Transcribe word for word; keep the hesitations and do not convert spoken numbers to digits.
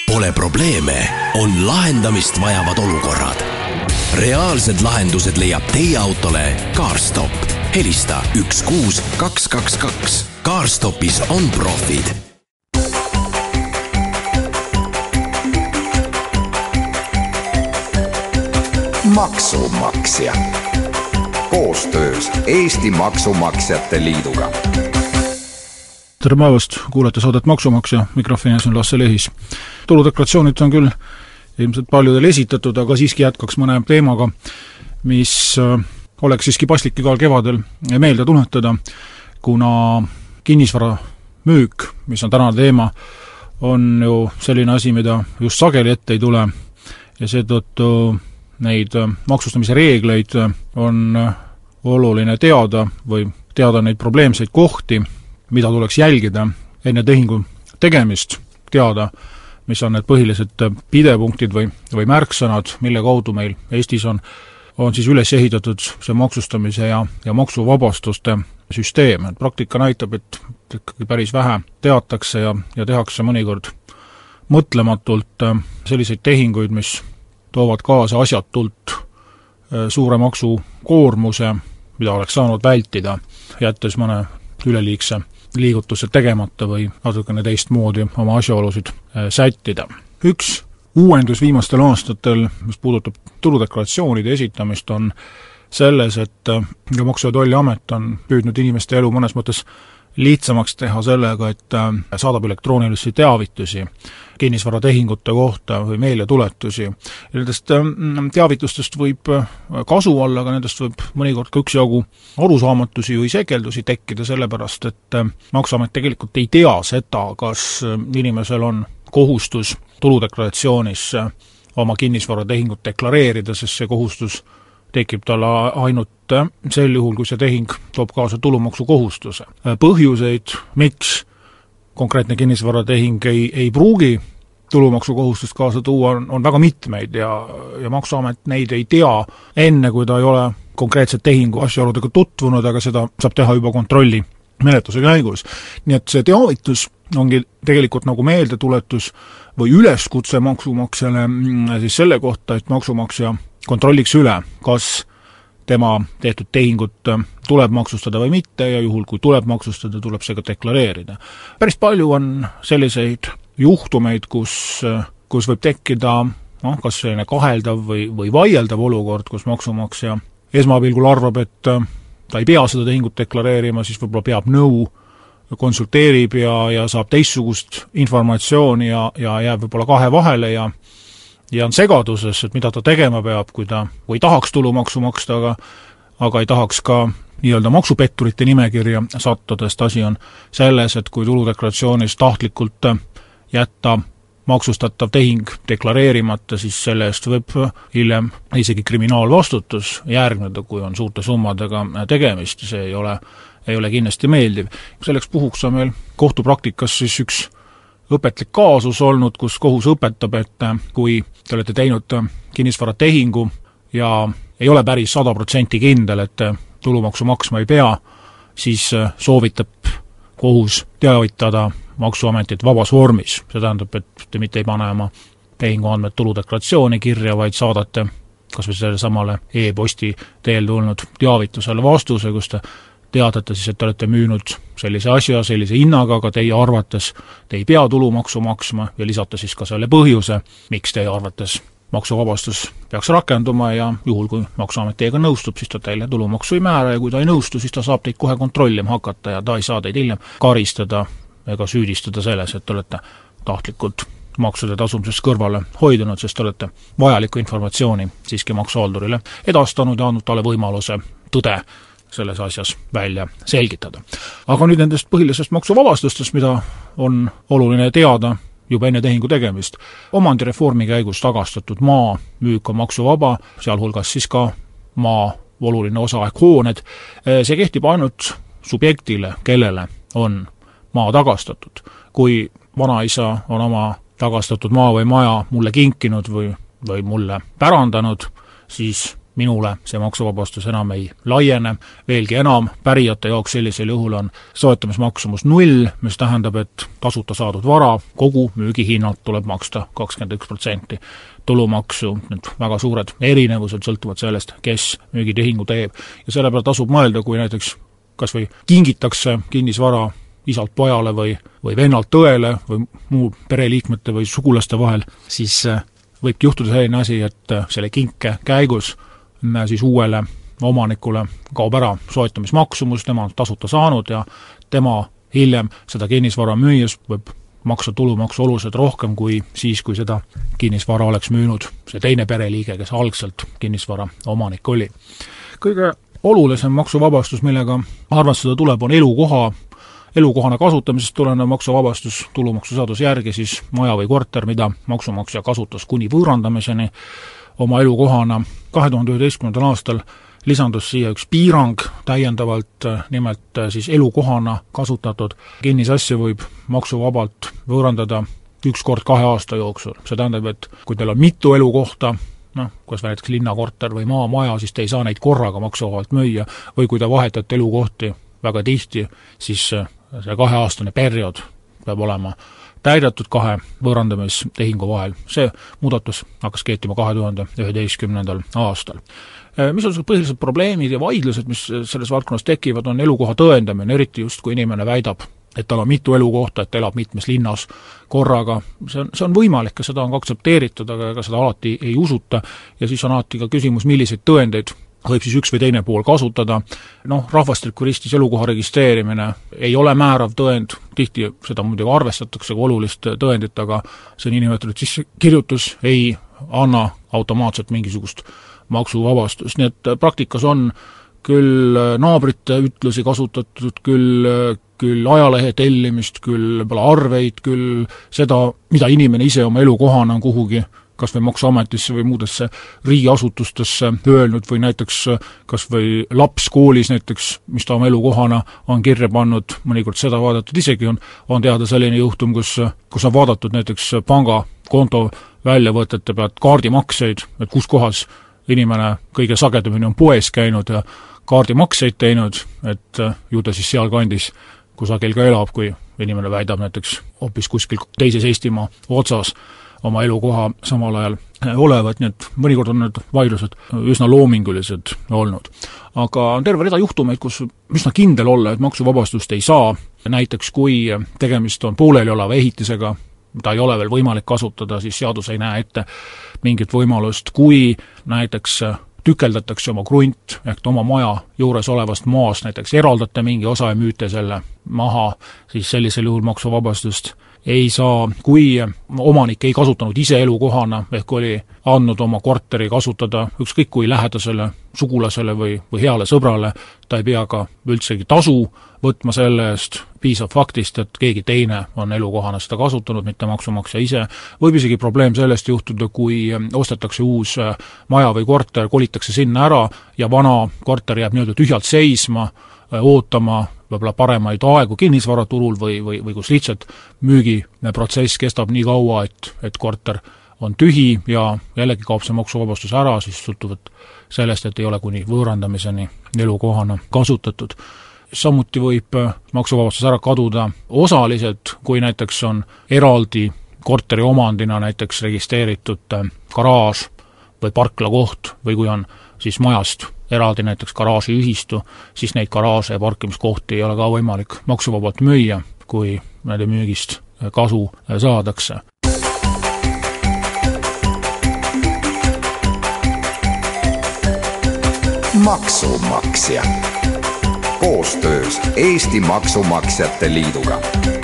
Pole probleeme, on lahendamist vajavad olukorrad. Reaalsed lahendused leiab teie autole CarStop. Helista üks kuus kaks kaks kaks. CarStopis on profid. Maksumaksja. Koostöös Eesti Maksumaksjate Liiduga. Tere päevast, kuulete saadet Maksumaksja, mikrofonis on Lasse Lehis. Tuludeklaratsioonid on küll ilmselt paljudel esitatud, aga siiski jätkaks mõne teemaga, mis oleks siiski paslik igal kevadel meelde tuletada, kuna kinnisvara müük, mis on tänane teema, on ju selline asi, mida just sageli ette ei tule ja seetõttu neid maksustamise reegleid on oluline teada või teada neid probleemseid kohti, mida tuleks jälgida enne tehingu tegemist, teada, mis on need põhilised pidepunktid või, või märksõnad, mille kaudu meil Eestis on, on siis üles ehitatud see maksustamise ja, ja maksuvabastuste süsteem. Et praktika näitab, et ikkagi päris vähe teatakse ja, ja tehakse mõnikord mõtlematult selliseid tehinguid, mis toovad kaasa asjatult suure maksukoormuse, mida oleks saanud vältida, jättes mõne üleliigse liigutused tegemata või natukene teistmoodi oma asjaolusid sättida. Üks uuendus viimastel aastatel, mis puudutab tuludeklaratsioonide esitamist, on selles, et Maksu- ja Tolliamet on püüdnud inimeste elu mõnes mõttes lihtsamaks teha sellega, et saadab elektroonilisi teavitusi kinnisvaratehingute kohta või meeldetuletusi. Nendest teavitustest võib kasu olla, aga nendest võib mõnikord ka üksjagu arusaamatusi või sekeldusi tekkida sellepärast, et Maksuamet tegelikult ei tea seda, kas inimesel on kohustus tuludeklaratsioonis oma kinnisvaratehingut deklareerida, sest see kohustus tekib talle ainult sel juhul, kui see tehing toob kaasa tulumaksukohustuse. Põhjuseid, miks konkreetne kinnisvaratehing ei, ei pruugi tulumaksukohustust kaasa tuua, on, on väga mitmeid ja, ja Maksuamet neid ei tea enne, kui ta ei ole konkreetset tehingu asjaoludega tutvunud, aga seda saab teha juba kontrolli menetluse käigus. Nii et see teavitus ongi tegelikult nagu meeldetuletus või üleskutse maksumaksjale siis selle kohta, et maksumaksja kontrolliks üle, kas tema tehtud tehingut tuleb maksustada või mitte ja juhul, kui tuleb maksustada, tuleb see ka deklareerida. Päris palju on selliseid juhtumeid, kus, kus võib tekkida no, kas selline kaheldav või, või vaieldav olukord, kus maksumaksja esmapilgul arvab, et ta ei pea seda tehingut deklareerima, siis võib-olla peab nõu, konsulteerib ja, ja saab teistsugust informatsiooni ja, ja jääb võib-olla kahe vahele ja ja on segaduses, et mida ta tegema peab, kui ta või tahaks tulumaksu maksta, aga, aga ei tahaks ka nii-öelda maksupetturite nimekirja sattuda, sest asi on selles, et kui tuludeklaratsioonis tahtlikult jätta maksustatav tehing deklareerimata, siis selle eest võib hiljem isegi kriminaalvastutus järgneda, kui on suurte summadega tegemist. See ei ole, ei ole kindlasti meeldiv. Selleks puhuks on meil kohtupraktikas siis üks õpetlik kaasus olnud, kus kohus õpetab, et kui te olete teinud kinnisvaratehingu ja ei ole päris sada protsenti kindel, et tulumaksu maksma ei pea, siis soovitab kohus teavitada Maksuametit vabas vormis. See tähendab, et te mitte ei pane oma tehinguandmed tuludeklaratsiooni kirja, vaid saadate kas või selle samale e-posti teel tulnud teavitusele vastuse, kus te teadate siis, et te olete müünud sellise asja, sellise hinnaga, aga teie arvates te ei pea tulumaksu maksma ja lisata siis ka selle põhjuse, miks teie arvates maksuvabastus peaks rakenduma ja juhul, kui Maksuamet teiega nõustub, siis ta teile tulumaksu ei määra ja kui ta ei nõustu, siis ta saab teid kohe kontrollima hakata ja ta ei saa teid hiljem karistada ega süüdistada selles, et te olete tahtlikult maksude tasumisest kõrvale hoidunud, sest te olete vajalikku informatsiooni siiski maksuhaldurile edastanud ja andnud talle võimaluse tõde selles asjas välja selgitada. Aga nüüd nendest põhilisest maksuvabastustest, mida on oluline teada juba enne tehingu tegemist. Omandireformi käigus tagastatud maa müük on maksuvaba, sealhulgas siis ka maa oluline osa ehk hooned. See kehtib ainult subjektile, kellele on maa tagastatud. Kui vanaisa on oma tagastatud maa või maja mulle kinkinud või, või mulle pärandanud, siis minule see maksuvabastus enam ei laiene, veelgi enam, pärijate jaoks sellisel juhul on soetamismaksumus null, mis tähendab, et tasuta saadud vara kogu müügihinnalt tuleb maksta kakskümmend üks protsenti tulumaksu, need väga suured erinevused sõltuvad sellest, kes müügitehingu teeb. Ja selle peale tasub mõelda, kui näiteks kas või kingitakse kinnisvara isalt pojale või, või vennalt tõele või muu pereliikmete või sugulaste vahel, siis võib juhtuda selline asi, et selle kinke käigus siis uuele omanikule kaob ära soetamismaksumus, tema on tasuta saanud ja tema hiljem seda kinnisvara müües võib maksa tulumaksu oluliselt rohkem kui siis, kui seda kinnisvara oleks müünud see teine pereliige, kes algselt kinnisvara omanik oli. Kõige olulisem maksuvabastus, millega arvestada tuleb, on elukoha, elukohana kasutamisest tulenev maksuvabastus tulumaksuseaduse järgi, siis maja või korter, mida maksumaksja kasutas kuni võõrandamiseni oma elukohana. kahe tuhande üheteistkümnendal aastal lisandus siia üks piirang täiendavalt, nimelt siis elukohana kasutatud kinnisasja võib maksuvabalt võõrandada üks kord kahe aasta jooksul. See tähendab, et kui teil on mitu elukohta, noh, kas näiteks linnakorter või maamaja, siis te ei saa neid korraga maksuvabalt müüa, või kui te vahetate elukohti väga tihti, siis see kaheaastane periood peab olema täidetud kahe võõrandamistehingu vahel. See muudatus hakkas kehtima kahe tuhande üheteistkümnendal aastal. Mis on põhilised probleemid ja vaidlused, mis selles valdkonnas tekivad, on elukoha tõendamine, eriti just kui inimene väidab, et tal on mitu elukohta, et elab mitmes linnas korraga. See on, see on võimalik ja seda on ka aktsepteeritud, aga ega seda alati ei usuta ja siis on alati ka küsimus, milliseid tõendeid võib siis üks või teine pool kasutada. Noh, rahvastikuregistris elukoha registreerimine ei ole määrav tõend, tihti seda muidugi arvestatakse kui olulist tõendit, aga see niinimetatud sissekirjutus ei anna automaatselt mingisugust maksuvabastust, nii et praktikas on küll naabrite ütlusi kasutatud, küll, küll ajalehe tellimist, küll arveid, küll seda, mida inimene ise oma elukohana on kuhugi kas või maksuametisse või muudesse riigiasutustesse öelnud või näiteks kas või laps koolis näiteks, mis ta oma elukohana on kirja pannud, mõnikord seda vaadatud, isegi on, on teada selline juhtum, kus, kus on vaadatud näiteks pangakonto väljavõtete pealt kaardimakseid, et kus kohas inimene kõige sagedamini on poes käinud ja kaardimakseid teinud, et ju ta siis sealkandis kusagil ka elab, kui inimene väidab näiteks hoopis kuskil teises Eestimaa otsas oma elukoha samal ajal olevat, nii et mõnikord on need vaidlused üsna loomingulised olnud. Aga on terve rida juhtumeid, kus üsna kindel olla, et maksuvabastust ei saa, näiteks kui tegemist on pooleli oleva ehitisega, mida ei ole veel võimalik kasutada, siis seadus ei näe ette mingit võimalust, kui näiteks tükeldatakse oma krunt ehk oma maja juures olevast maast, näiteks eraldate mingi osa ja müüte selle maha, siis sellisel juhul maksuvabastust ei saa, kui omanik ei kasutanud ise elukohana ehk oli andnud oma korteri kasutada ükskõik kui lähedasele sugulasele või, või heale sõbrale, ta ei pea ka üldsegi tasu võtma selle eest, piisab faktist, et keegi teine on elukohana seda kasutanud, mitte maksumaksja ise. Võib isegi probleem sellest juhtuda, kui ostetakse uus maja või korter, kolitakse sinna ära ja vana korter jääb nii-öelda tühjalt seisma, ootama võib-olla paremaid aegu kinnisvaraturul või, või, või kus lihtsalt müügiprotsess kestab nii kaua, et, et korter on tühi ja jällegi kaob see maksuvabastus ära, siis sõltuvalt sellest, et ei ole kuni võõrandamiseni elukohana kasutatud. Samuti võib maksuvabastus ära kaduda osaliselt, kui näiteks on eraldi korteri omandina näiteks registreeritud garaaž või parklakoht või kui on siis majast eraldi näiteks garaažiühistu, siis neid garaaže ja parkimiskohti ei ole ka võimalik maksuvabalt müüa, kui nende müügist kasu saadakse. Maksumaksja koostöös Eesti Maksumaksjate Liiduga.